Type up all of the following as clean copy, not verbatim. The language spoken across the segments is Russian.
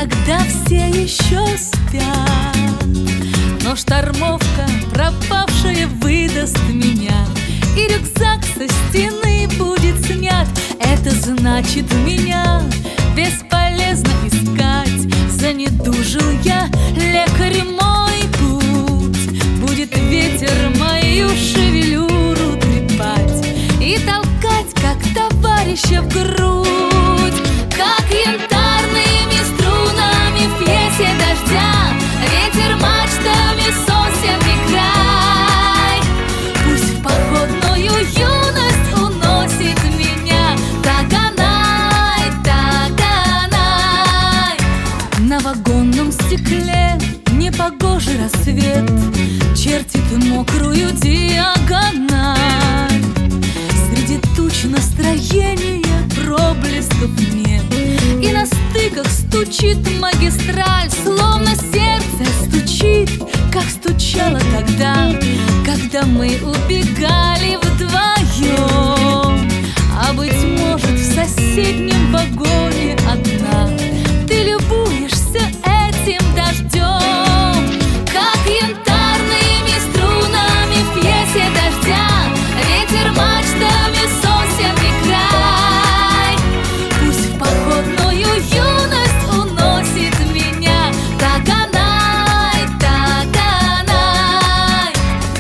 когда все еще спят. Но штормовка пропавшая выдаст меня, и рюкзак со стены будет снят. Это значит, меня бесполезно искать. Занедужил я, лекарь мой путь. Будет ветер мою шевелюру трепать и толкать, как товарища в грудь. Как янтарными струнами в пьесе дождя ветер мачтами сосен не край. Пусть в походную юность уносит меня Таганай, Таганай. На вагонном стекле непогожий рассвет чертит мокрую диагональ. Среди туч настроения проблесков нет, и на стыках стучит магистраль, словно сердце стучит, как стучало тогда, когда мы убегали вдвоем. А быть может, в соседнем вагоне одна ты любуешься этим дождем. Как янтарными струнами в пьесе дождя ветер мачтами сосен не край. Пусть в походную юность уносит меня Таганай, Таганай.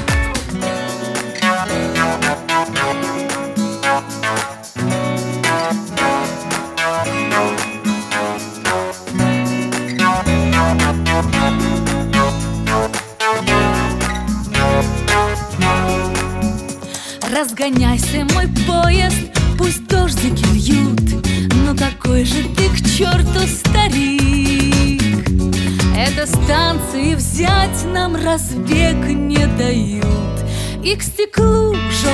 Разгоняйся, мой поезд, пусть дождики льют, но какой же ты к черту старик. Это станции взять нам разбег не дают, и к стеклу